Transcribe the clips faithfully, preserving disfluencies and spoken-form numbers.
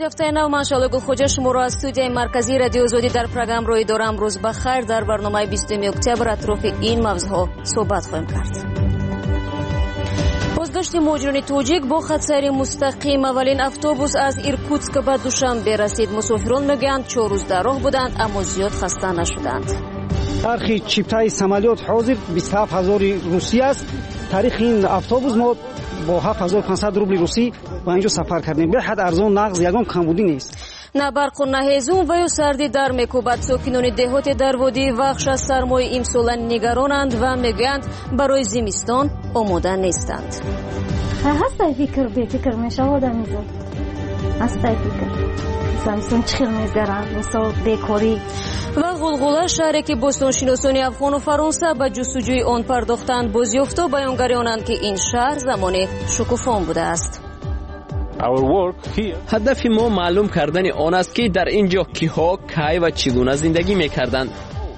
ҳафтаи нав. ман Шалои Гулхоҷа шуморо аз студияи марказии радиои Озодӣ дар программ роҳи дорам. Рӯз бахайр. дар барномаи бистуми октябр атрофи ин мавзӯъҳо суҳбат хоҳем кард. бозгашти муҳоҷирони тоҷик бо хатсайри мустақим. аввалин автобус аз Иркутск ба Душанбе расид. мусофирон мегӯянд чор рӯз дар роҳ буданд, аммо зиёд хаста нашуданд. тархи чиптаи самолет ҳозир бисту ҳафт ҳазори русӣ аст. тарихи ин автобус мо бо ҳафт ҳазор и пансад рубли русӣ ба инҷо сафар кардем. беҳад арзон, нағз, ягон камбудӣ нест. на барқу на ҳезум ва ё сардӣ дар мекӯбад. сокинони деҳоте дар водии вахш аз сармои имсола нигаронанд ва мегӯянд барои зимистон омода нестанд. ҳастай фикр бефикр мешавад амизо. ҳастай фикр зимистон чӣ хел мегузарад, мисол бекорӣ ва ғулғула шаҳре ки бостоншиносони афғону фаронса ба ҷустуҷӯи он пардохтанд. бозёфто баёнгариёнанд ки ин шаҳр замоне шукуфон будааст. ҳадафи мо маълум кардани он аст ки дар ин ҷо киҳо, кай ва чӣ гуна зиндагӣ мекарданд.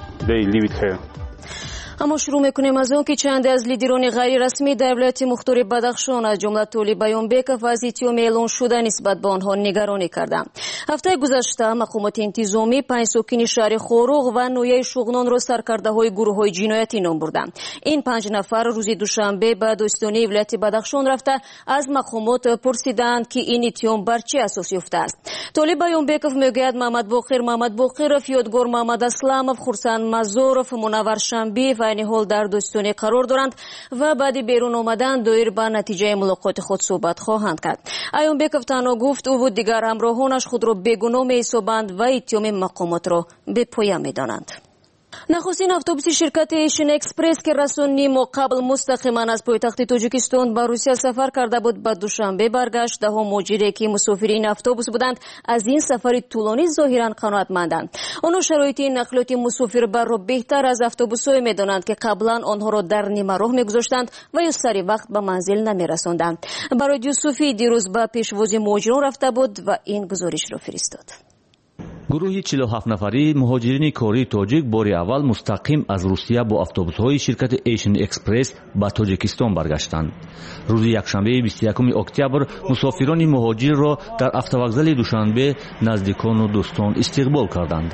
аммо шурӯъ мекунем аз он ки чанде аз лидерони ғайрирасмӣ дар вилояти Мухтори Бадахшон аз ҷумла Толиб Баёнбеков аз иттиҳоми эълон шуда нисбат ба онҳо нигаронӣ карданд. ҳафтаи гузашта мақомоти интизомӣ панҷ сокини шаҳри Хоруғ ва ноҳияи Шуғнонро саркардаҳои гурӯҳҳои ҷиноятӣ ном бурданд. ин панҷ нафар рӯзи душанбе ба достонии вилояти Бадахшон рафта аз мақомот пурсиданд ки ин иттиҳом бар чӣ асос ёфтааст. Толиб Баёнбеков мегӯяд Маҳмад Боқир Маҳмадбоқиров, Ёдгор Маҳмад Асламов, Хурсанд Мазоров, Мунаввар Шамбиев айни ҳол дар достоне қарор доранд ва баъди берун омадан доир ба натиҷаи мулоқоти худ суҳбат хоҳанд кард. Аёнбеков танҳо гуфт ӯ ва дигар ҳамроҳонаш худро бегуноҳ меҳисобанд ва иттиҳоми мақомотро бепоя медонанд. нахустин автобуси ширкати Asian Express ки расони мо қабл мустақиман аз пойтахти Тоҷикистон ба Русия сафар карда буд ба Душанбе баргашт. даҳо муҳоҷире ки мусофири ин автобус буданд аз ин сафари тӯлонӣ зоҳиран қаноатманданд. онҳо шароити насоқати мусофирбарро беҳтар аз автобусҳое медонанд ки қаблан онҳоро дар нимароҳ мегузоштанд ва ё сари вақт ба манзил намерасонданд. барои Юсуфӣ дирӯз ба пешвози муҳоҷирон рафта буд ва ин гузоришро фиристод. гурӯҳи чилу ҳафт нафарӣ муҳоҷирини кории тоҷик бори аввал мустақим аз Русия бо автобусҳои ширкати Asian Express ба Тоҷикистон баргаштанд. рӯзи якшанбеи бисту якуми октябр мусофирони муҳоҷирро дар автовокзали Душанбе наздикону дӯстон истиқбол карданд.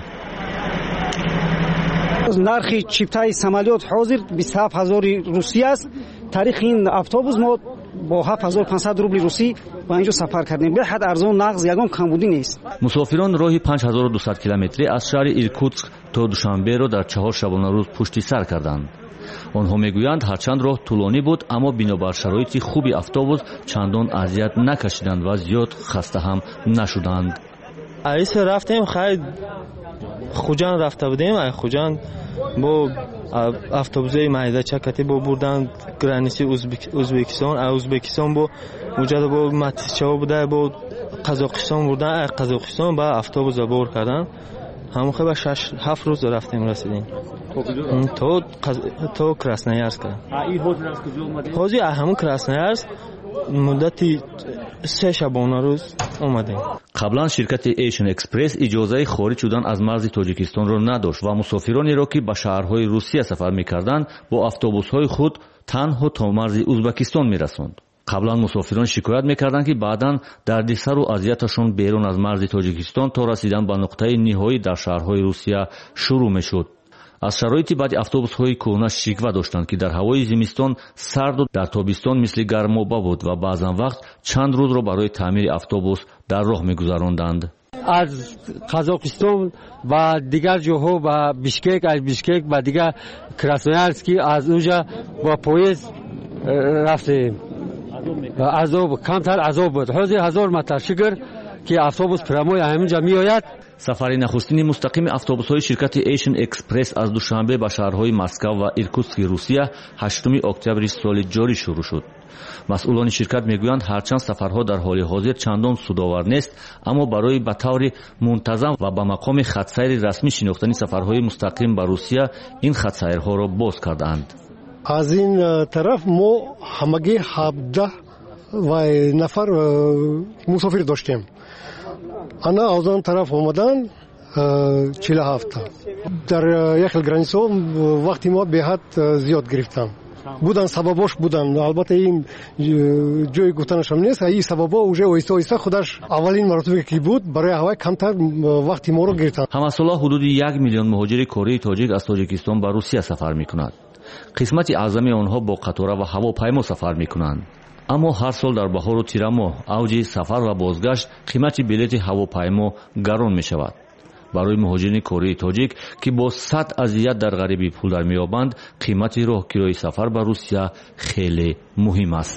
нархи чиптаи самолет ҳозир бисту ҳафт ҳазори русӣ аст. тарихи ин автобус мо бо ҳафт ҳазор и пансад рубли русӣ ба инҷо сафар кардем. беҳад арзон, нағз, ягон камбудӣ нест. мусофирон роҳи панҷ ҳазору дусад километрӣ аз шаҳри Иркутск то Душанберо дар чаҳор шабонарӯз пушти сар карданд. онҳо мегӯянд ҳарчанд роҳ тӯлонӣ буд, аммо бинобар шароити хуби автобус чандон азият накашиданд ва зиёд хаста ҳам нашуданд. айсе рафтем хай хуҷанд рафта будем. ай хуҷанд бо автобуси майдачакати бо бурдан граниси Ӯзбекистон. ай Ӯзбекистон бо муҷада бо матисчао буда бо Қазоқистон бурдан. ай Қазоқистон ба автобус бор кардан. ҳамон ба шаш ҳафт рӯз рафтем расидем то то Красноярск. ҳозир ай ҳамон Красноярск муддати се шабона рӯз омадем. қаблан ширкати Asian Express иҷозаи хориҷ шудан аз марзи Тоҷикистонро надошт ва мусофиронеро ки ба шаҳрҳои Русия сафар мекарданд бо автобусҳои худ танҳо то марзи Ӯзбекистон мерасонд. қаблан мусофирон шикоят мекарданд ки баъдан дардисару азияташон берун аз марзи Тоҷикистон то расидан ба нуқтаи ниҳоӣ дар шаҳрҳои Русия шурӯъ мешуд. аз шароити баъди автобусҳои кӯҳна шиква доштанд ки дар ҳавои зимистон сарду дар тобистон мисли гармоба буд ва баъзан вақт чанд рӯзро барои таъмири автобус дар роҳ мегузаронданд. аз Қазоқистон ба дигар ҷоҳо ба Бишкек, аз Бишкек ба дигар Красноярск, аз унҷа ба поезд рафтем. азоб камтар азоб буд. ҳозир ҳазор матар шукр ки автобус прямои ҳаминҷа меояд. сафари нахустини мустақими автобусҳои ширкати Asian Express аз Душанбе ба шаҳрҳои Москав ва Иркутски Русия ҳаштуми октябри соли ҷорӣ шурӯъ шуд. масъулони ширкат мегӯянд ҳарчанд сафарҳо дар ҳоли ҳозир чандон судовар нест, аммо барои ба таври мунтазам ва ба мақоми хатсайри расмӣ шинохтани сафарҳои мустақим ба Русия ин хатсайрҳоро боз кардаанд. аз ин тараф мо ҳамагӣ ҳабдаҳ ва нафар мусофир доштем. ана аз он тараф омадан чилу ҳафта. дар як хел граниса вақти мо беҳад зиёд гирифтам. буданд, сабабош буданд. Албатта ин ҷои гуфтанашам нест. Ин сабаба уже оҳиста оҳиста худаш аввалин маротибе ки буд барои ҳавай камтар вақти моро гирифтанд. ҳамасола ҳудуди як миллион муҳоҷири кории тоҷик аз тоҷикистон ба русия сафар мекунад. қисмати аъзами онҳо бо қатора ва ҳавопаймо сафар мекунанд. аммо ҳар сол дар баҳору тирамоҳ авҷи сафар ва бозгашт қимати билети ҳавопаймо гарон мешавад. барои муҳоҷирини кории тоҷик ки бо сад азият дар ғарибӣ пул дар меёбанд, қимати роҳгирои сафар ба русия хеле муҳим аст.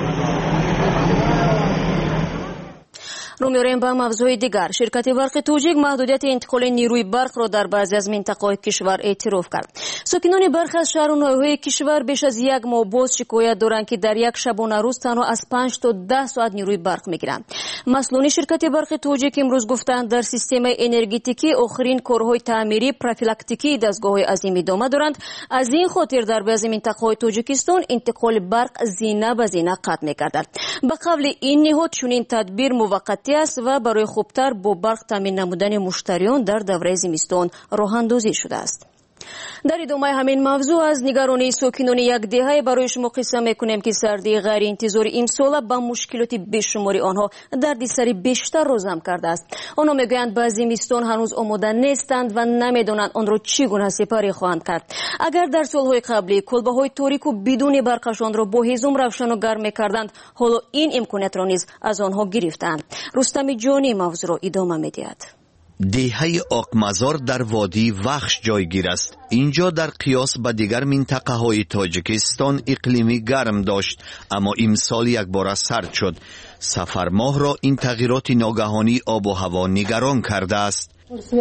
رو می‌آوریم به موضوع دیگر. شرکت برق توجیک محدودیت انتقال نیروی برق را در بعضی از مناطق کشور اعتراف کرد. ساکنان برخی از شهر و ناحیه‌های کشور بیش از یک ماه باز شکایت دارند که در یک شبانه روز تنها از پنج تا ده ساعت نیروی برق می‌گیرند. مسئولان شرکت برق توجیک امروز گفتند در سیستم انرژتیکی آخرین کارهای تعمیری پروفیلاکتیکی دستگاه‌های عظیم ادامه دارند. از این خاطر در بعضی مناطق‌های تاجیکستان انتقال برق زینه به زینه قطع می‌گردد. به قول این نهاد چنین تدبیر موقتی است و برای خوبتر با برق تامین نمودن مشتریان در دوره زمستان راه اندازی شده است. در ادامه همین موضوع از نگرانی ساکنان یک دهه برای شما قصه میکنیم که سردی غیر انتظاری امسال با مشکلات بیشماری آنها دردسر بیشتر را ضم کرده است. آنها میگویند به زمستان هنوز آماده نیستند و نمیدانند آن را چگونه سپری خواهند کرد. اگر در سالهای قبلی کلبه‌های تاریک و بدون برقشان را با هیزم روشن و گرم میکردند، حالا این امکانات را نیز از آنها گرفتند. رستم جانی موضوع را ادامه میدهد. دهه آقمزار در وادی وخش جایگیر است. اینجا در قیاس با دیگر منطقه های تاجیکستان اقلیمی گرم داشت، اما امسال یک بار سرد شد. سفر ماه را این تغییرات ناگهانی آب و هوا نگران کرده است.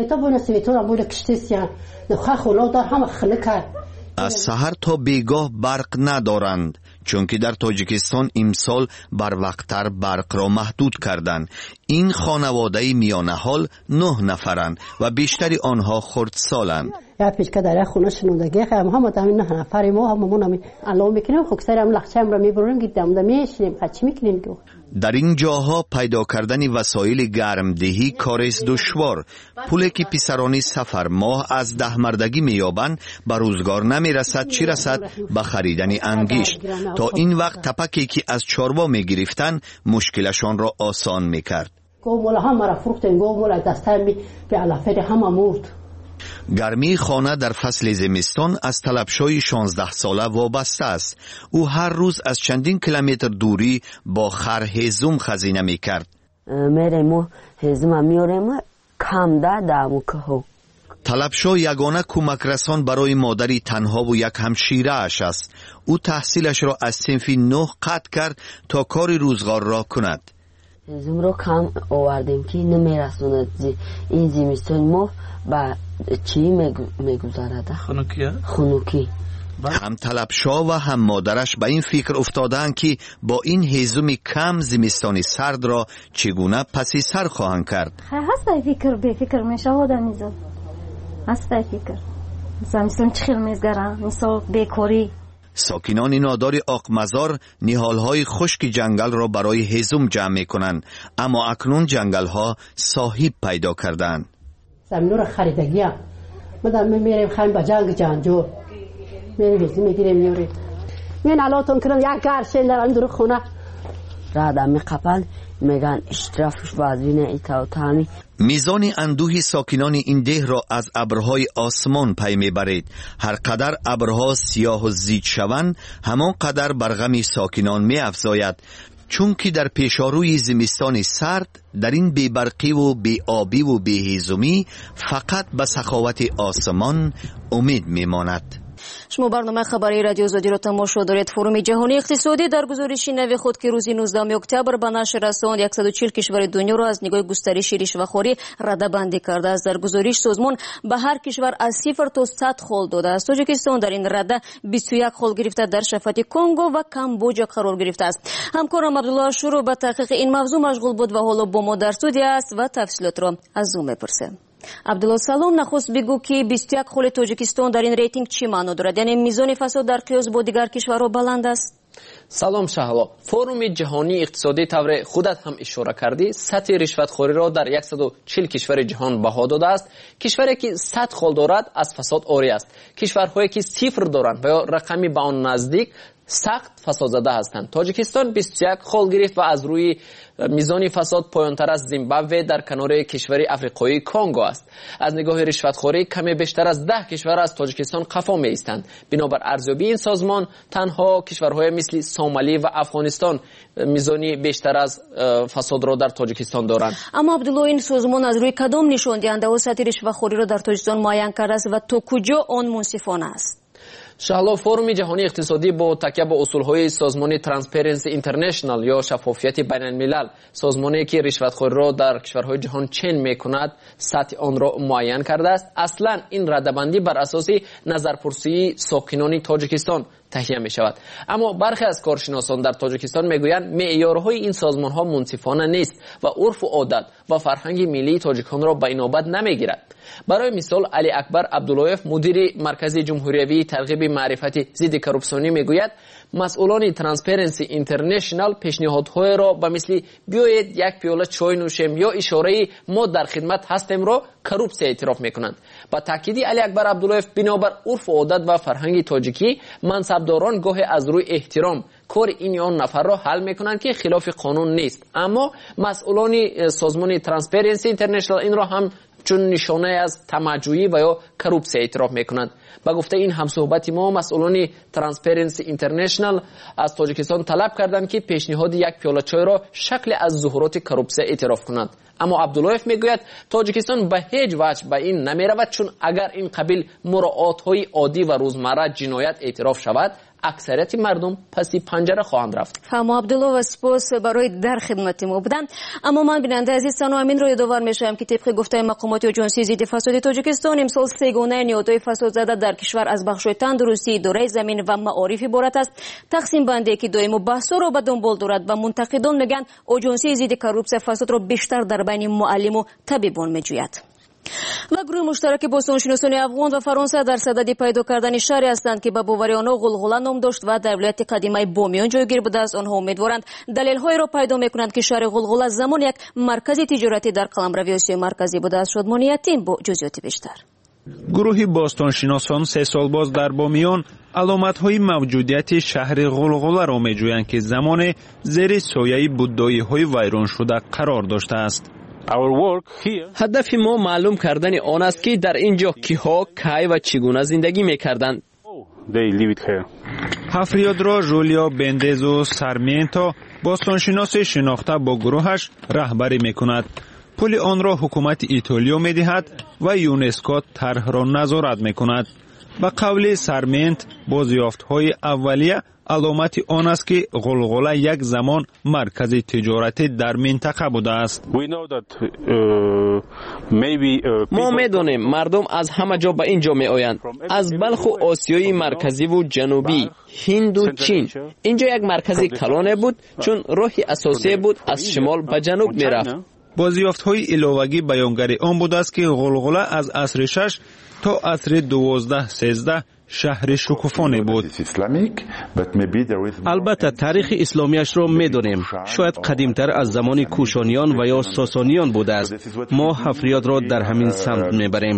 از سحر تا بیگاه برق ندارند، چون که در تاجیکستان امسال بر وقتتر برق را محدود کردند. این خانواده میانه حال نه نفرند و بیشتری آنها خردسالند. یا پیشکه در خونه شنودگی هم هم تا نه نفر ما هم مونم الان میکنیم خب سرم لخشم را میبریم گیدم دم میشیم چی میکنیم تو در این جاها پیدا کردن وسایل گرمدهی کار است دشوار. پولی که پسرانی سفر ماه از ده مردگی مییابند به روزگار نمیرسد، چی رسد به خریدن انگشت. تا این وقت تپکی که از چاروا میگرفتن مشکلشان را آسان میکرد. گومولا هم را فروختن، گومولا دستم به علافه هم مرد. گرمی خانه در فصل زمستان از طلبشوی شانزده ساله وابسته است. او هر روز از چندین کیلومتر دوری با خر هیزم خزینه می کرد. میرم هیزم میارم کم ده دامو که طلبشو یگانه کمک رسان برای مادری تنها و یک همشیره اش است. او تحصیلش را از صنف نه قطع کرد تا کار روزگار را کند. هیزم رو کم آوردیم که نمیرسوند این زمستان ما با چی میگذارد؟ خنوکی؟ خنوکی. هم طلبشا و هم مادرش به این فکر افتادند که با این هیزم کم زمستان سرد را چگونه پسی سر خواهند کرد. هست فکر به فکر میشه آدم میزد. هست فکر. زمستان چخیل میزگرم، مثال بیکاری. ساکنان نادار آقمزار نهالهای خشک جنگل را برای هیزم جمع میکنند، اما اکنون جنگل ها صاحب پیدا کردند. زمینو را خریدگی هم مدام میریم خواهیم با جنگ جنجور میریم بیزی میگیریم میوریم من علاتون کنم یک گرشن در اندور خونه را دمی قبل میگن اشترافش وازوین ایتا و تامی. میزان اندوه ساکنان این ده را از ابرهای آسمان پی میبرید. هر قدر ابرها سیاه و زیاد شوند همان قدر بر غم ساکنان میافزاید، چون که در پیشاروی زمستان سرد در این بیبرقی و بی آبی و بی هیزمی فقط به سخاوت آسمان امید میماند. شما برنامه خبری رادیو آزادی را تماشا دارید. فروم جهانی اقتصادی در گزارشی نوی خود که روز نوزدهم اکتبر به نشر رساند صد و چهل کشور دنیا را از نگاه گسترش رشوه‌خوری رده‌بندی کرده است. در گزارش سازمان به هر کشور از صفر تا صد خال داده است. تاجیکستان در این رده بیست و یک خال گرفته در شفاعت کنگو و کامبوجا قرار گرفته است. همکارم عبدالله شروع به تحقیق این موضوع مشغول بود و حالا با ما در استودیو است و تفصیلات را از او میپرسیم. عبدالله سلام، نخست بگو که بیست و یک خال تاجیکستان در این ریتینگ چی معنی دارد؟ یعنی میزان فساد در قیاس با دیگر کشورها بلند است؟ салом шаҳло. форуми ҷаҳонии иқтисодӣ тавре худат ҳам ишора кардӣ, сатҳи ришватхориро дар яксаду чил кишвари ҷаҳон баҳо додааст. кишваре ки сад хол дорад аз фасод орӣ аст. кишварҳое ки сифр доранд ва ё рақами ба он наздик сахт фасодзада ҳастанд. тоҷикистон бисту як хол гирифт ва аз рӯи мизони фасод поёнтар аз Зимбабве дар канори кишвари африқоии Конго аст. аз нигоҳи ришватхорӣ каме бештар аз даҳ кишвар аз Тоҷикистон қафо меистанд. бинобар арзёбии ин созмон танҳо кишварҳое мисли Сомалӣ ва Афғонистон мизони бештар аз фасодро дар Тоҷикистон доранд. аммо Абдулло, ин созмон аз рӯи кадом нишондиҳандаҳо сатҳи ришватхориро дар Тоҷикистон муайян кардааст ва то куҷо он мунсифона аст? шаҳло, форуми ҷаҳонии иқтисодӣ бо такя ба усулҳои созмони Transparency International ё шаффофияти байналмилал, созмоне ки ришватхориро дар кишварҳои ҷаҳон чен мекунад, сатҳи онро муайян кардааст. аслан ин радабандӣ бар асоси назарпурсии сокинони Тоҷикистон таҳия мешавад. аммо бархе аз коршиносон дар Тоҷикистон мегӯянд меъёрҳои ин созмонҳо мунсифона нест ва урфу одат ва фарҳанги миллии тоҷиконро ба инобат намегирад. барои мисол Али Акбар Абдуллоев, мудири маркази ҷумҳуриявии тарғиби маърифати зидди коррупсионӣ мегӯяд, масъулони Transparency International пешниҳодҳоеро ба мисли биёед як пиёла чой нӯшем ё ишораи мо дар хидмат ҳастемро коррупсия эътироф мекунанд. ба таъкиди Али Акбар Абдуллоев, бинобар урфу одат ва фарҳанги тоҷикӣ, мансабдорон гоҳе аз рӯи эҳтиром кори ин ё он нафарро ҳал мекунанд ки хилофи қонун нест. аммо масъулони созмони Transparency International инро ҳам чун нишонае аз тамаҷҷӯӣ ва ё коррупсия эътироф мекунанд. ба гуфтаи ин ҳамсӯҳбати мо, масъулони Transparency International аз Тоҷикистон талаб карданд ки пешниҳоди як пиёла чойро шакле аз зуҳуроти коррупсия эътироф кунанд. аммо Абдуллоев мегӯяд, Тоҷикистон ба ҳеҷ ваҷҳ ба ин намеравад, чун агар ин қабил муроотҳои оддӣ ва рӯзмарра ҷиноят эътироф шавад, аксарияти мардум паси панҷара хоҳанд рафт. фаҳмо Абдулло ва сипос барои дар хидмати мо буданд. аммо ман бинандаи азиз сану аминро ёдовар мешавам ки тибқи гуфтаи мақомоти оҷонсии зидди фасоди Тоҷикистон, имсол сегонаи ниҳодҳои фасодзада дар кишвар аз бахшҳои тандурустӣ, идораи замин ва маориф иборат аст. тақсимбандие ки доимо баҳсҳоро ба дунбол дорад ва мунтақидон мегӯянд оҷонсии зидди коррупсия фасодро бештар дар байни муаллиму табибон меҷӯяд. ва гурӯҳи муштараки бостоншиносони афғон ва фаронса дар садади пайдо кардани шаҳре ҳастанд ки ба бовари онҳо ғулғула ном дошт ва дар вилояти қадимаи Бомиён ҷойгир будааст. онҳо умедворанд далелҳоеро пайдо мекунанд ки шаҳри ғулғула замон як маркази тиҷоратӣ дар қаламрави Осиёи марказӣ будааст. Шодмони Ятим бо ҷузъиёти бештар. гурӯҳи бостоншиносон се солбоз дар Бомиён аломатҳои мавҷудияти шаҳри ғулғуларо меҷӯянд ки замоне зери сояи буддоиҳои вайроншуда қарор доштааст. ҳадафи мо маълум кардани он аст ки дар ин ҷо киҳо, кай ва чӣ гуна зиндагӣ мекарданд. ҳафриёдро Жулио Бендезу Сарменто, бостоншиноси шинохта, бо гурӯҳаш раҳбарӣ мекунад. пули онро ҳукумати Итолиё медиҳад ва ЮНЕСКО тарҳро назорат мекунад. ба қавли Сармент, бозёфтҳои аввалия аломати он аст ки ғулғула як замон маркази тиҷоратӣ дар минтақа будааст. мо медонем мардум аз ҳама ҷо ба ин ҷо меоянд, аз балху Осиёи марказиву ҷанубӣ, Ҳинду, Чин. ин ҷо як маркази калоне буд, чун роҳи асосие буд аз шимол ба ҷануб мерафт. бозёфтҳои иловагӣ баёнгари он будааст ки ғулғула аз асри шаш то асри дувоздаҳ сездаҳ шаҳри шукуфоне буд. албатта таърихи исломиашро медонем. шояд қадимтар аз замони кушониён ва ё сосониён будааст. мо ҳафриёдро дар ҳамин самт мебарем.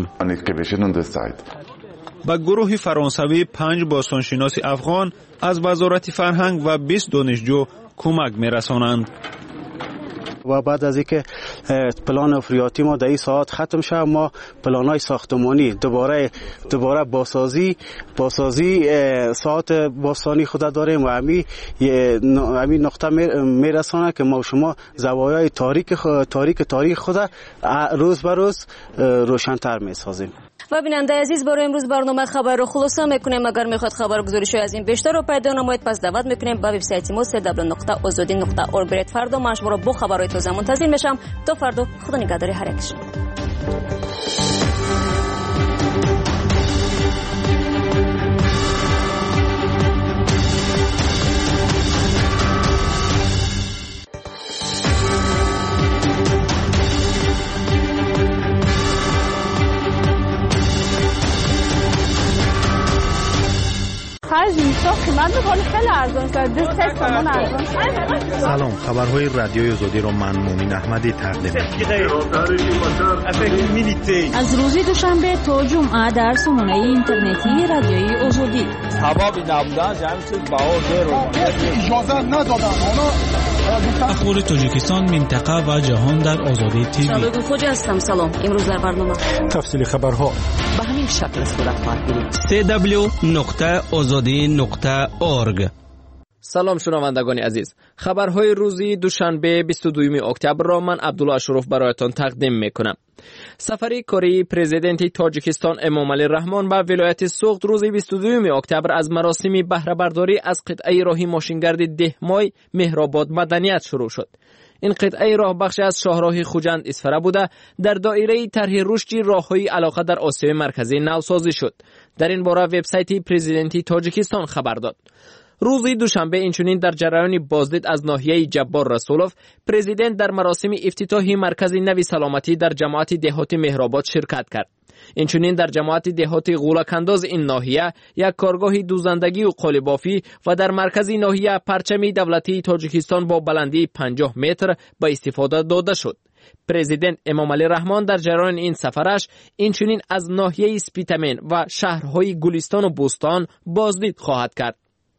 ба гурӯҳи фаронсавӣ панҷ бостоншиноси афғон аз вазорати фарҳанг ва бист донишҷӯ кӯмак мерасонанд. و بعد از اینکه پلان افریاتی ما در این ساعت ختم شد، ما پلان‌های ساختمانی دوباره دوباره بازسازی بازسازی ساعت باستانی خود داریم و همین همین نقطه میرسونه که ما شما زوایای تاریک تاریک تاریخ خود روز به روز روشن‌تر می‌سازیم. و بیننده عزیز، برای امروز برنامه خبر رو خلاصه میکنیم. اگر میخواد خبرگزاری‌های از این بیشتر رو پیدا نمایید، پس دعوت میکنیم به وبسایت ما دبلیو دبلیو دبلیو نقطه آزادی نقطه اورگ برید. فردا من شما رو با خبرهای تازه منتظر میشم. تا فردا، خدا نگهداری هر یک شما. از اینستا قیمت میکنه خیلی ارزان شد. دو سه تومن ارزان شد. سلام، خبرهای رادیوی آزادی را من مومن احمدی تقدیم می‌کنم. از روز دوشنبه تا جمعه در سامانه اینترنتی رادیوی آزادی. هوا بی نبودن جمع شد باور رو اجازه ندادن. اخبار تاجیکستان، منطقه و جهان در آزادی تیوی. شالوی خوج هستم. سلام. امروز در برنامه تفصیل خبرها به همین شکل صورت خواهد گرفت. سی دبلیو نقطه آزادی نقطه اورگ. سلام شنوندگان عزیز، خبرهای روزی دوشنبه بیست و دوم اکتبر را من عبدالله اشرف برایتان تقدیم میکنم. سفری کاری پرزیدنت تاجیکستان امامعلی رحمان به ولایت سوخت روز بیست و دوم اکتبر از مراسم بهره برداری از قطعه راهی ماشینگرد دهمای مهرآباد مدنیت شروع شد. این قطعه راه بخش از شاهراه خوجند اسفره بوده در دایره طرح رشد راههای علاقه در آسیای مرکزی نوسازی شد. در این باره وبسایت پرزیدنت تاجیکستان خبر داد. روز دوشنبه اینچنین در جریان بازدید از ناحیه جبار رسولوف، پرزیدنت در مراسم افتتاحی مرکز نوی سلامتی در جماعت دهاتی مهرآباد شرکت کرد. اینچنین در جماعت دهاتی غولک‌انداز این ناحیه یک کارگاه دوزندگی و قالیبافی و در مرکز ناحیه پرچم دولتی تاجیکستان با بلندی پنجاه متر به استفاده داده شد. پرزیدنت امامعلی رحمان در جریان این سفرش اینچنین از ناحیه سپیتمن و شهرهای گلستان و بوستان بازدید خواهد کرد.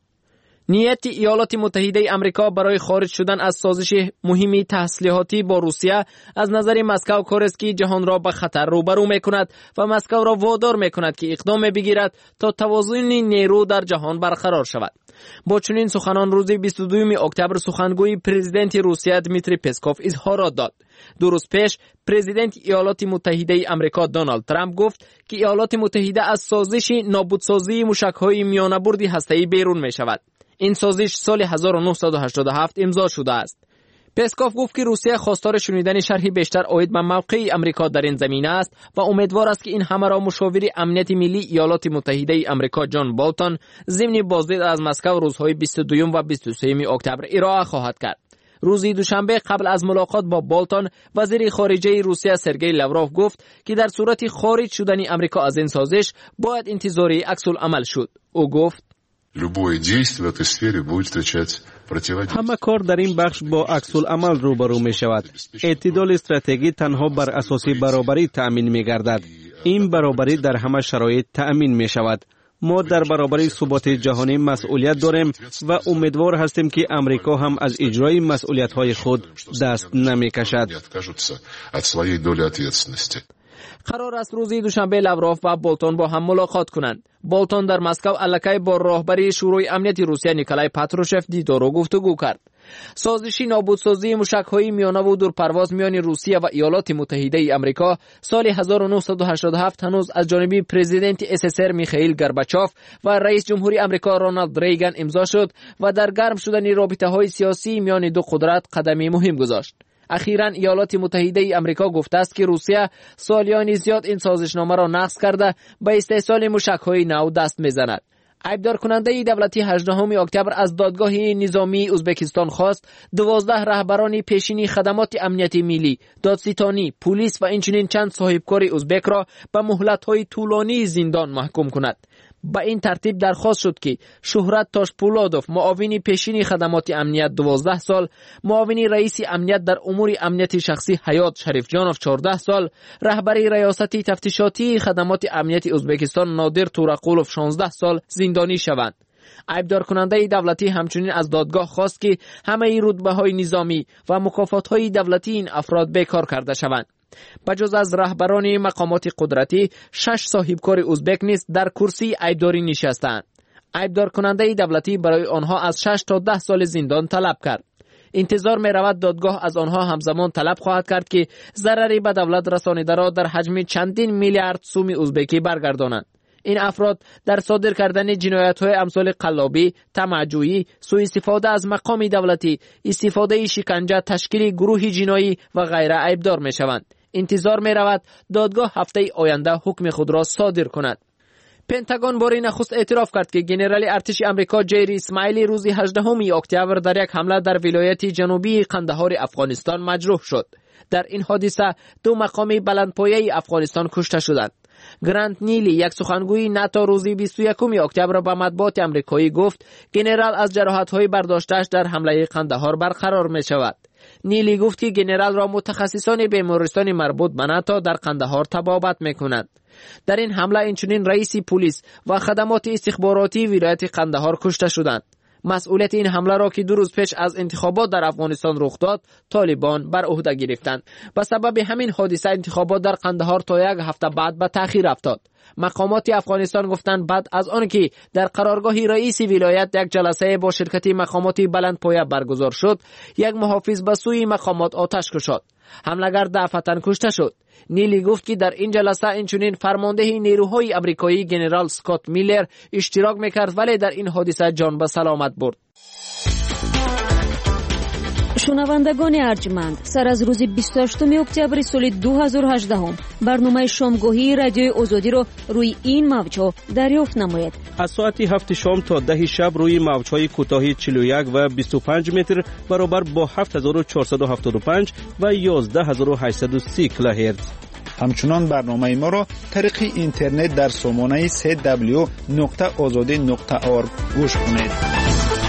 نیت ایالات متحده آمریکا برای خارج شدن از سازش مهمی تسلیحاتی با روسیه از نظر مسکو کاری است که جهان را به خطر روبرو می‌کند و مسکو را وادار می‌کند که اقدام بگیرد تا توازن نیرو در جهان برقرار شود. با چنین سخنان روز بیست و دوم اکتبر سخنگوی پرزیدنت روسیه دمیتری پسکوف اظهارات داد. دو روز پیش پرزیدنت ایالات متحده آمریکا دونالد ترامپ گفت که ایالات متحده از سازش نابودسازی موشک‌های میانه‌بردی هسته‌ای بیرون می‌شود. این سازش سال هزار و نهصد و هشتاد و هفت امضا شده است. پسکوف گفت که روسیه خواستار شنیدن شرحی بیشتر عاید به موقع آمریکا در این زمینه است و امیدوار است که این همه را مشاور امنیت ملی ایالات متحده آمریکا جان بولتون ضمن بازدید از مسکو روزهای بیست و دو و بیست و سه اکتبر ارائه خواهد کرد. روز دوشنبه قبل از ملاقات با بولتون، وزیر خارجه روسیه سرگئی لاوروف گفت که در صورت خارج شدن آمریکا از این سازش باید انتظاری عکس العمل شد. او گفت همه کار در این بخش با عکس العمل روبرو می شود. اعتدال استراتژی تنها بر اساس برابری تأمین می گردد. این برابری در همه شرایط تأمین می شود. ما در برابری ثبات جهانی مسئولیت داریم و امیدوار هستیم که امریکا هم از اجرای مسئولیت‌های خود دست نمی کشد. قرار است روز دوشنبه لاوروف و بولتون با هم ملاقات کنند. بولتون در مسکو الکی با راهبری شورای امنیت روسیه نیکولای پاتروشف دیدار و گفتگو کرد. سازش نابودسازی موشک‌های میانه و دورپرواز میان روسیه و ایالات متحده آمریکا سال هزار و نهصد و هشتاد و هفت هنوز از جانب پرزیدنت اس اس ار میخائیل گورباچوف و رئیس جمهوری آمریکا رونالد ریگان امضا شد و در گرم شدن رابطه‌های سیاسی میان دو قدرت قدمی مهم گذاشت. اخیراً ایالات متحده آمریکا گفته است که روسیه سالیانی زیاد این سازشنامه را نقض کرده به استحصال موشک‌های نو دست می‌زند. عیبدار کننده دولتی هجدهم اکتبر از دادگاه نظامی ازبکستان خواست دوازده رهبران پیشینی خدمات امنیت ملی، دادستانی، پلیس و اینچنین چند صاحبکار ازبک را به مهلت‌های طولانی زندان محکوم کند. با این ترتیب درخواست شد که شهرت تاشپولادوف معاون پیشین خدمات امنیت دوازده سال، معاون رئیس امنیت در امور امنیت شخصی حیات شریفجانوف چهارده سال، رهبر ریاست تفتیشاتی خدمات امنیت ازبکستان نادر تورقولوف شانزده سال زندانی شوند. عیبدار کننده دولتی همچنین از دادگاه خواست که همه رتبه‌های نظامی و مکافات‌های دولتی این افراد بیکار کرده شوند. بجز از رهبران مقامات قدرتی، شش صاحبکار ازبک نیز در کرسی عیبداری نشستند. عیبدار کننده دولتی برای آنها از شش تا ده سال زندان طلب کرد. انتظار می رود دادگاه از آنها همزمان طلب خواهد کرد که ضرری به دولت رسانیده را در حجم چندین میلیارد سوم ازبکی برگردانند. این افراد در صادر کردن جنایت‌های امثال قلابی، طمع‌جویی، سوء استفاده از مقام دولتی، استفاده شکنجه، تشکیل گروه جنایی و غیره عیبدار می‌شوند. انتظار می‌رود دادگاه هفته آینده حکم خود را صادر کند. پنتاگون بار نخست اعتراف کرد که ژنرال ارتش آمریکا جری اسماعیلی روز هجدهم اکتبر در یک حمله در ولایت جنوبی قندهار افغانستان مجروح شد. در این حادثه دو مقام بلندپایه افغانستان کشته شدند. گرانت نیلی یک سخنگوی ناتو روزی بیست و یکم اکتبر به مطبوعات آمریکایی گفت گنرال از جراحت‌های برداشته‌اش در حمله قندهار برقرار می‌شود. نیلی گفت که گنرال را متخصصان بیمارستان مربوط به ناتو در قندهار تبابت می‌کنند. در این حمله اینچنین رئیس پلیس و خدمات استخباراتی ولایت قندهار کشته شدند. مسئولیت این حمله را که دو روز پیش از انتخابات در افغانستان رخ داد طالبان بر عهده گرفتند. به سبب همین حادثه انتخابات در قندهار تا یک هفته بعد به تأخیر افتاد. مقامات افغانستان گفتند بعد از آن که در قرارگاه رئیس ولایت یک جلسه با شرکت مقامات بلندپایه برگزار شد، یک محافظ به سوی مقامات آتش کشید. حمله‌گر دفعتاً کشته شد. نیلی گفت که در این جلسه اینچنین فرمانده نیروهای آمریکایی گنرال اسکات میلر اشتراک میکرد ولی در این حادثه جان به سلامت برد. شنوندگان ارجمند، سر از روز بیست و هشتم اکتبر سال دو هزار و هجده برنامه شامگاهی رادیوی آزادی را روی این موج‌ها دریافت نمایید. از ساعت هفت شام تا ده شب روی موج‌های کوتاهی چهل و یک و بیست و پنج متر برابر با هفت هزار و چهارصد و هفتاد و پنج و یازده هزار و هشتصد و سی کیلوهرتز. همچنان برنامه ما را طریق اینترنت در سامانه سه دبلیو نقطه آزادی نقطه اورگ گوش کنید.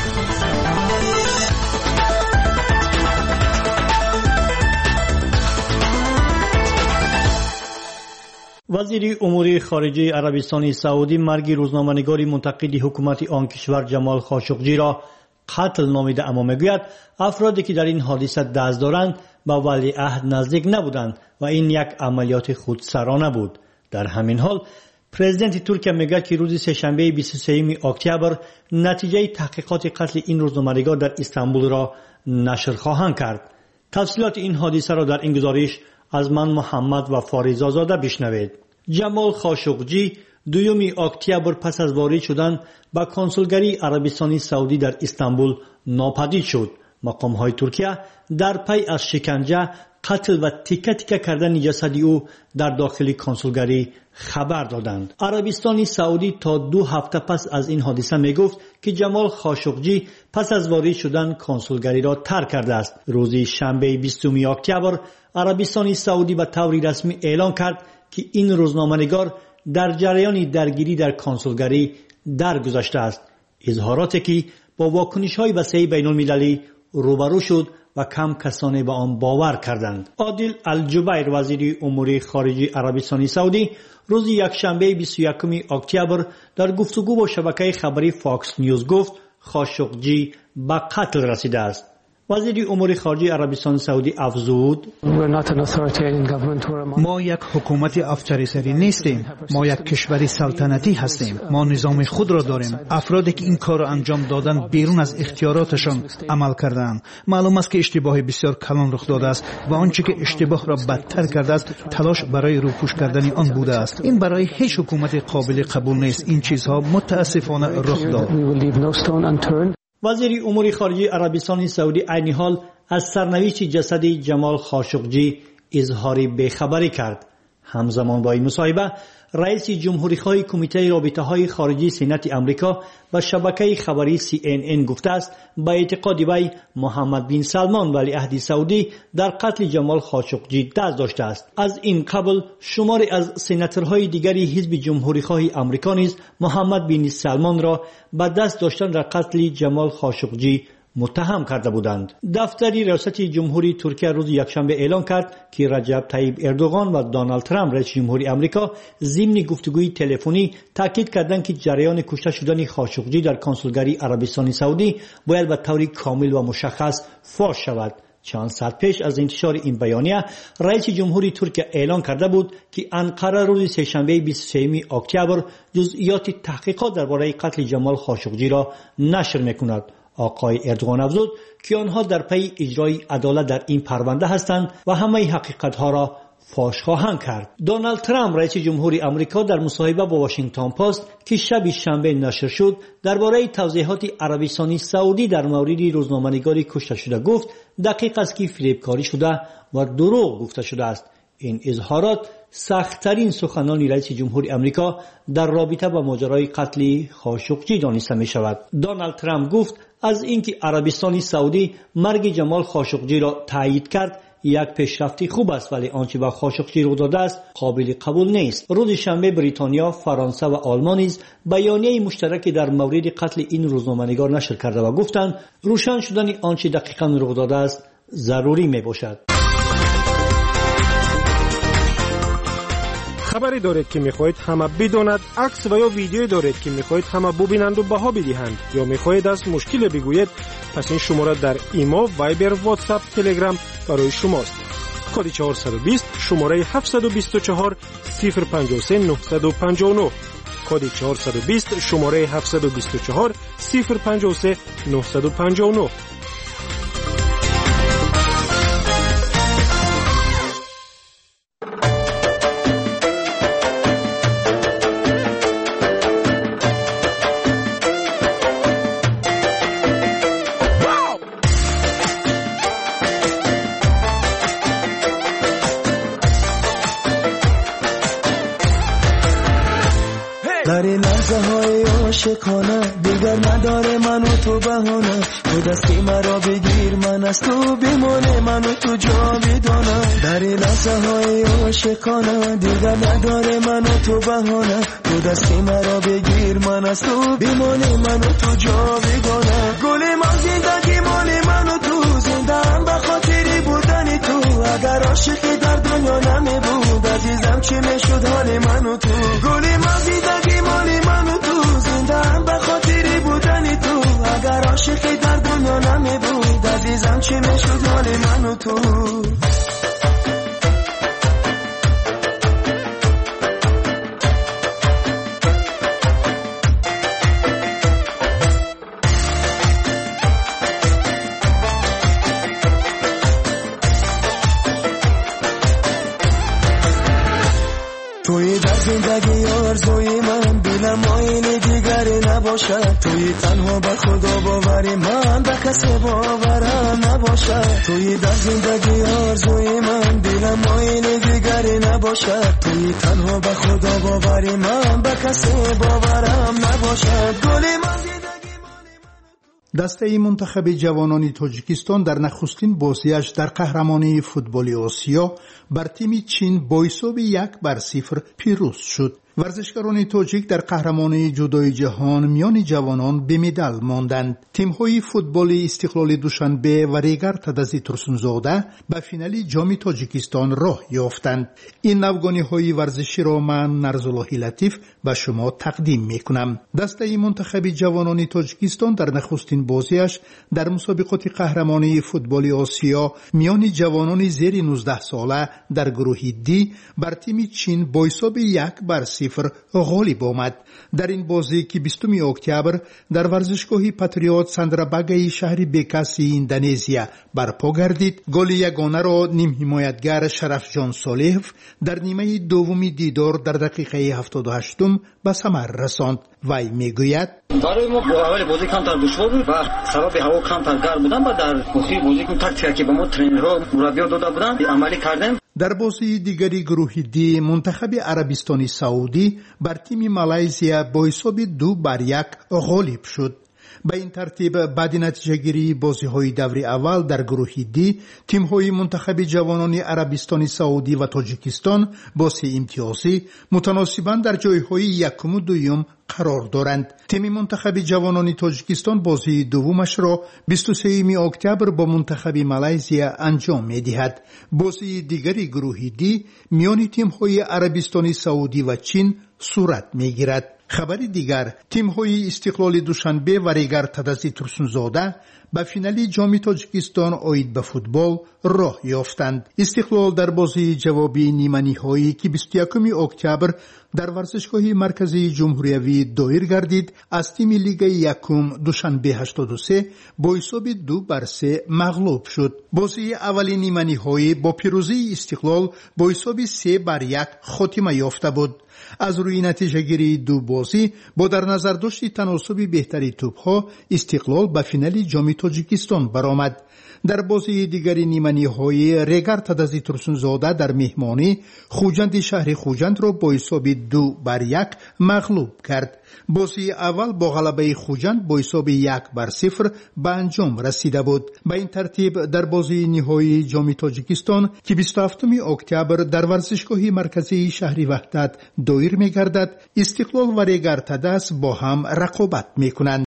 وزیر امور خارجه عربستان سعودی مرگ روزنامه‌نگار منتقد حکومت آن کشور جمال خاشقجی را قتل نامیده، اما میگوید افرادی که در این حادثه دست دارند با ولیعهد نزدیک نبودند و این یک عملیات خودسرانه بود. در همین حال پرزیدنت ترکیه میگه که روز سه‌شنبه بیست و سوم اکتبر نتیجه تحقیقات قتل این روزنامه‌نگار در استانبول را نشر خواهند کرد. تفصیلات این حادثه را در این گزارش از من محمد و فاریزا زاده بشنوید. جمال خاشقجی دوم اکتبر پس از وارد شدن به کنسولگری عربستان سعودی در استانبول ناپدید شد. مقام‌های ترکیه در پی از شکنجه، قتل و تیکه تیکه کردن جسد او در داخل کنسولگری خبر دادند. عربستان سعودی تا دو هفته پس از این حادثه می گفت که جمال خاشقجی پس از وارد شدن کنسولگری را ترک کرده است. روز شنبه بیستم اکتبر عربستان سعودی به طور رسمی اعلام کرد که این روزنامه‌نگار در جریان درگیری در کنسولگری درگذشته است. اظهاراتی که با واکنش‌های وسیع بین‌المللی روبرو شد و کم کسانی به آن باور کردند. عادل الجبیر وزیر امور خارجه عربستان سعودی روز یکشنبه بیست و یکم اکتبر در گفتگو با شبکه خبری فاکس نیوز گفت خاشقجی به قتل رسیده است. وزیر امور خارجه عربستان سعودی افزود: ما یک حکومت افسری نیستیم، ما یک کشور سلطنتی هستیم. ما نظام خود را داریم. افرادی که این کار را انجام دادن بیرون از اختیاراتشان عمل کردند. معلوم است که اشتباه بسیار کلان رخ داده است و آنچه که اشتباه را بدتر کرده است تلاش برای روپوش کردن آن بوده است. این برای هیچ حکومت قابل قبول نیست. این چیزها متاسفانه رخ داد. وزیر امور خارجه عربستان سعودی عین حال از سرنوشت جسد جمال خاشقجی اظهار بیخبری کرد. همزمان با این مصاحبه رئیس جمهوری خواه کمیته رابطه های خارجی سنت آمریکا به شبکه خبری سی ان ان گفته است با اعتقاد وی محمد بن سلمان ولیعهد سعودی در قتل جمال خاشقجی دست داشته است. از این قبل شماری از سناتورهای دیگری حزب جمهوری خواه آمریکا نیز محمد بن سلمان را به دست داشتن در قتل جمال خاشقجی متهم کرده بودند. دفتر ریاست جمهوری ترکیه روز یکشنبه اعلام کرد که رجب طیب اردوغان و دونالد ترامپ رئیس جمهوری آمریکا ضمن گفتگوی تلفنی تاکید کردند که جریان کشته شدن خاشقجی در کنسولگری عربستان سعودی باید به طور کامل و مشخص فاش شود. چند ساعت پیش از انتشار این بیانیه رئیس جمهوری ترکیه اعلان کرده بود که انقره روز سه‌شنبه بیست و سوم اکتبر جزئیات تحقیقات درباره قتل جمال خاشقجی را نشر می‌کند. آقای اردوغان افزود که آنها در پی اجرای عدالت در این پرونده هستند و همه حقیقت‌ها را فاش خواهند کرد. دونالد ترامپ رئیس جمهوری آمریکا در مصاحبه با واشنگتن پست که شب شنبه نشر شد درباره توضیحات عربستان سعودی در مورد روزنامه‌نگاری کشته شده گفت دقیق است که فریبکاری شده و دروغ گفته شده است. این اظهارات سخت‌ترین سخنان رئیس جمهوری آمریکا در رابطه با ماجرای قتل خاشقجی دانسته می شود. دونالد ترامپ گفت از اینکه عربستان سعودی مرگ جمال خاشقجی را تایید کرد یک پیشرفتی خوب است، ولی آنچه با خاشقچی رخ داده است قابل قبول نیست. روز شنبه بریتانیا، فرانسه و آلمان نیز بیانیه مشترکی در مورد قتل این روزنامه‌نگار نشر کرده و گفتند روشن شدن آنچه دقیقاً رخ داده است ضروری میباشد. خبری دارید که میخواهید همه بداند، عکس و یا ویدیویی دارید که میخواهید همه ببینند و بها بدهند، یا میخواهید از مشکل بگویید، پس این شماره در ایما، وایبر، واتساپ، تلگرام برای شماست. کد چهارصد و بیست شماره هفتصد و بیست و چهار صفر پنجاه و سه نهصد و پنجاه و نه. کد چهارصد و بیست شماره هفتصد و بیست و چهار صفر پنجاه و سه نهصد و پنجاه و نه. در این لحظه های عاشقانه دیگر نداره من و تو بهانه، تو دستی مرا بگیر من از تو بمانه، من و تو جاودانه. در این لحظه های عاشقانه دیگر نداره من و تو بهانه، تو دستی مرا بگیر من از تو بمانه، من و تو جاودانه. گل ما زندگی مال من و تو، زنده هم به خاطری بودن تو. اگر عاشقی در دنیا نمی بود عزیزم چی میشد حال من و تو. گل ما زندگی مال من و تو، زنده هم به خاطری بودن تو. اگر عاشقی در دنیا نمی بود عزیزم چی میشد حال من و تو. توی در زندگی آرزوی من دلم آینه دیگری نباشد، توی تنها به خدا باوری من به کسی باورم نباشد. توی در زندگی آرزوی من دلم آینه دیگری نباشد، توی تنها به خدا باوری من به کسی باورم نباشد. گل من دسته منتخب جوانان تاجیکستان در نخستین بازیش در قهرمانی فوتبال آسیا بر تیم چین با حساب یک بر صفر پیروز شد. ورزشکاران تاجیک در قهرمانی جودوی جهان میان جوانان به مدال ماندند. تیم‌های فوتبال استقلال دوشنبه و ریگر تدزی ترسونزاده به فینال جام تاجیکستان راه یافتند. این افغانی‌های ورزشی را من نرزالله لطیف به شما تقدیم می‌کنم. دسته منتخب جوانان تاجیکستان در نخستین بازیش در مسابقات قهرمانی فوتبال آسیا میان جوانان زیر نوزده ساله در گروه دی بر تیم چین با حساب یک بر صفر غالب آمد. در این بازی که بیستم اکتبر در ورزشگاه پاتریوت سندرابگای شهر بکاسی اندونزیا برپا گردید، گل یگانه را نیم حمایتگر شرف جان صالح در نیمه دوم دیدار در دقیقه هفتاد و هشت به ثمر رساند. وی میگوید برای ما اول بازی کمتر دشوار بود و سبب هوا کمتر گرم بودن و در بازی بازی کن تاکتیکی که به ما ترینرها مربیان داده بودن عملی کردیم. در بازی دیگری گروه دی منتخب عربستان سعودی بر تیم مالایزیا با حساب دو بر یک غالب شد. به این ترتیب بعد نتیجه گیری بازی های دور اول در گروه دی تیم های منتخب جوانان عربستان سعودی و تاجیکستان با سه امتیازی متناسباً در جای های یکم و دوم قرار دارند. تیم منتخب جوانان تاجیکستان بازی دومش را بیست و سوم اکتبر با منتخب مالایزیا انجام می‌دهد. بازی دیگری گروه دی میان تیم های عربستان سعودی و چین صورت می‌گیرد. خبری دیگر، تیم های استقلال دوشنبه و ریگر تدزی ترسونزاده به فینال جام تاجیکستان آید به فوتبال راه یافتند. استقلال در بازی جوابی نیمه نهایی که بیست و یکم اکتبر در ورزشگاه مرکزی جمهوریوی دایر گردید از تیم لیگ یکم دوشنبه هشتاد و سه با حساب دو بر سه مغلوب شد. بازی اولی نیمه نهایی با پیروزی استقلال با حساب سه بر یک خاتمه یافته بود. از روی نتیجه گیری دو بازی با در نظر داشت تناسب بهتری توپ‌ها استقلال به فینال جام تاجیکستان برآمد. در بازی دیگری نیمه نهایی ریگر تدزی ترسونزاده در مهمانی خوجند شهر خوجند را با حساب دو بر یک مغلوب کرد. بازی اول با غلبه خوجند با حساب یک بر صفر به انجام رسیده بود. به این ترتیب در بازی نهایی جام تاجیکستان که بیست و هفتم اکتبر در ورزشگاه مرکزی شهر وحدت دایر می‌گردد، استقلال و ریگر تدس با هم رقابت می‌کنند.